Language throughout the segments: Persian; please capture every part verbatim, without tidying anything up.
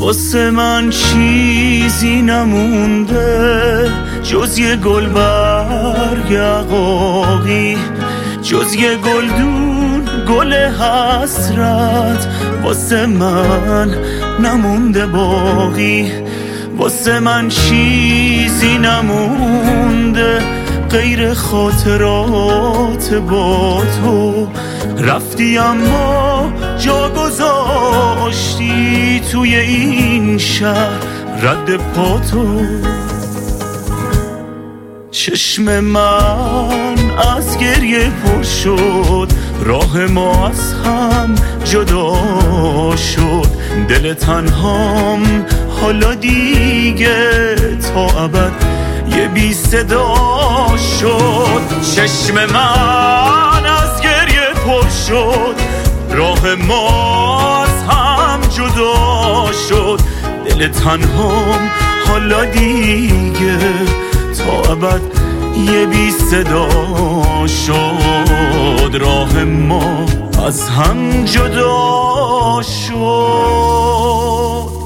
واسه من چیزی نمونده جز یه گل برگ عقاقی، جز یه گلدون گل حسرت. واسه من نمونده باقی، واسه من چیزی نمونده غیر خاطرات با تو. رفتی اما جا گذاشتی توی این شهر رد پاتو. چشم من از گریه پر شد، راه ما از هم جدا شد. دل تنهام حالا دیگه تا ابد یه بی صدا شد. چشم من از گریه پر شد، راه ما از هم جدا شد. دل تنهام حالا دیگه تا ابد یه بی صدا شد. راه ما از هم جدا شد.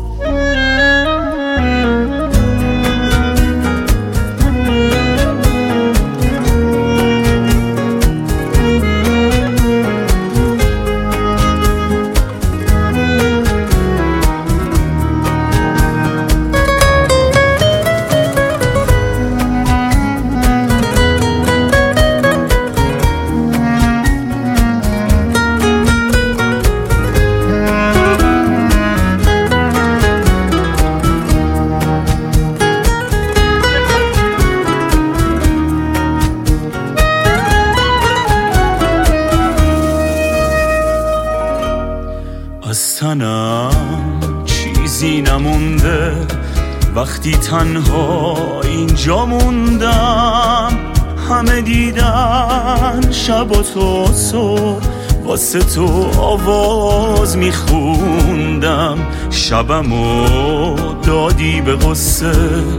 از تنم چیزی نمونده وقتی تنها اینجا موندم. همه دیدن شب و تو صبح واسه تو آواز میخوندم. شبمو دادی به غصه،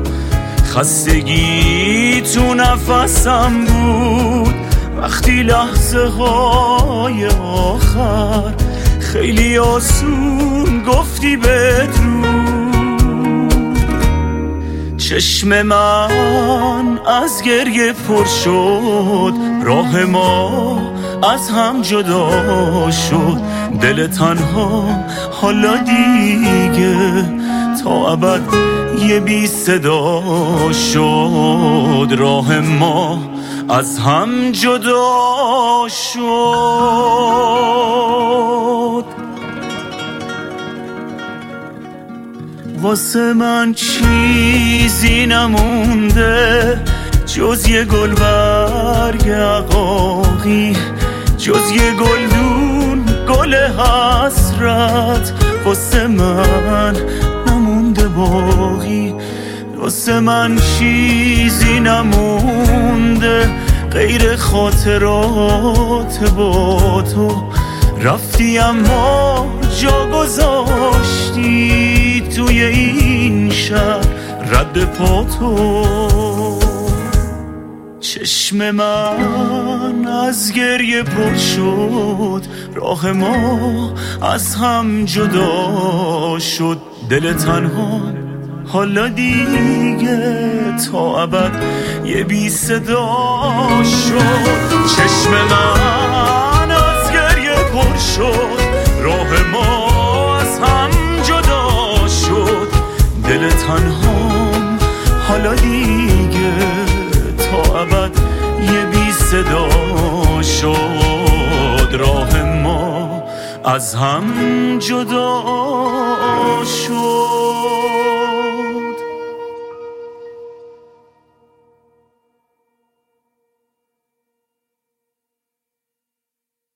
خستگی تو نفسم بود. وقتی لحظه های آخر خیلی آسون گفتی بدرود. چشم من از گریه پر شد، راه ما از هم جدا شد. دل تنها حالا دیگه تا ابد یه بی صدا شد. راه ما از هم جدا شد. واسه من چیزی نمونده جز یه گل برگ عقاقی، جز یه گلدون گل حسرت. واسه من نمونده باقی، واسه من چیزی نمونده غیر خاطرات با تو. رفتی اما جا گذاشتی توی این شهر رد پاتو. چشم من از گریه پر شد، راه ما از هم جدا شد. دل تنها حالا دیگه تا ابد یه بی صدا شد. چشم من از گریه پر شد، راه ما از هم جدا شد. دل تنهام حالا دیگه تا ابد یه بی صدا شد. راه ما از هم جدا شد.